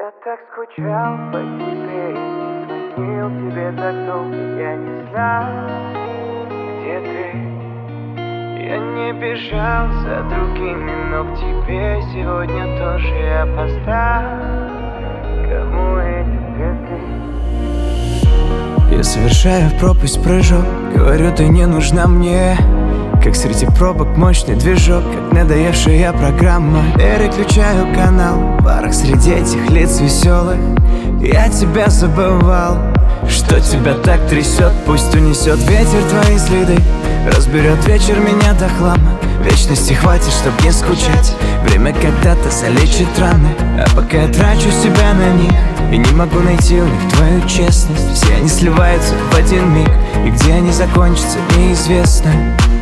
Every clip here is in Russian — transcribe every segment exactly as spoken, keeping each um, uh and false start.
Я так скучал по тебе, не звонил тебе так долго. Я не знаю, где ты. Я не бежал за другими, но к тебе сегодня тоже я опоздал. Кому эти цветы? Я совершаю в пропасть прыжок, говорю, ты не нужна мне. Как среди пробок мощный движок, как надоевшая программа. Переключаю канал, в парах среди этих лиц веселых. Я тебя забывал, что тебя так трясет. Пусть унесет ветер твои следы, разберет вечер меня до хлама. Вечности хватит, чтоб не скучать. Время когда-то залечит раны, а пока я трачу себя на них и не могу найти у них твою честность. Все они сливаются в один миг, и где они закончатся, неизвестно.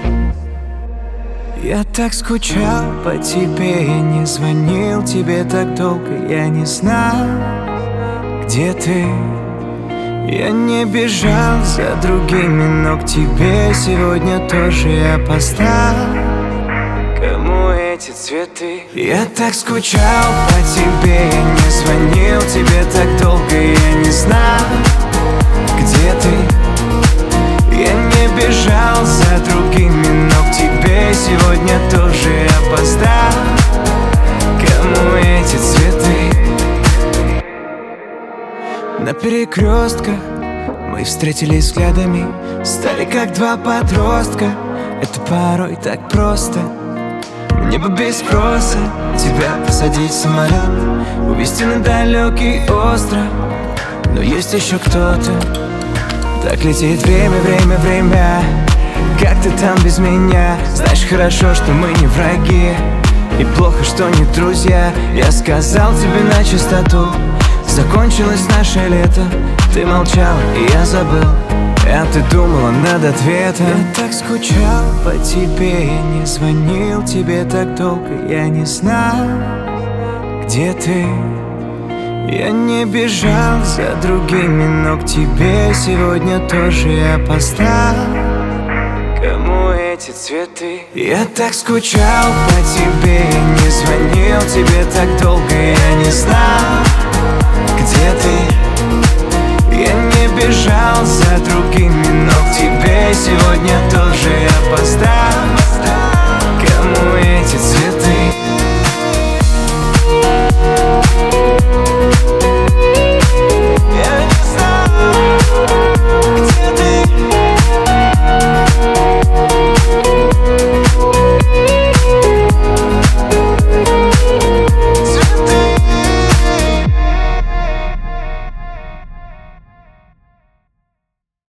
Я так скучал по тебе, я не звонил тебе так долго. Я не знал, где ты. Я не бежал за другими, но к тебе сегодня тоже я опоздал. Кому эти цветы? Я так скучал по тебе, я не звонил тебе так долго. Я не знал, где ты. Я не бежал за другими, но к тебе сегодня тоже я опоздал. Кому эти цветы? На перекрестках мы встретились взглядами, стали как два подростка. Это порой так просто. Мне бы без спроса тебя посадить в самолет, увезти на далекий остров. Но есть еще кто-то. Так летит время, время, время. Как ты там без меня? Знаешь хорошо, что мы не враги, и плохо, что не друзья. Я сказал тебе на чистоту, закончилось наше лето. Ты молчала, и я забыл, а ты думала над ответом. Я так скучал по тебе, я не звонил тебе так долго. Я не знал, где ты. Я не бежал за другими, но к тебе сегодня тоже я опоздал. Кому эти цветы? Я так скучал по тебе, я не звонил тебе так долго. Я не знал, где ты. Я не бежал за другими, но к тебе сегодня тоже я опоздал.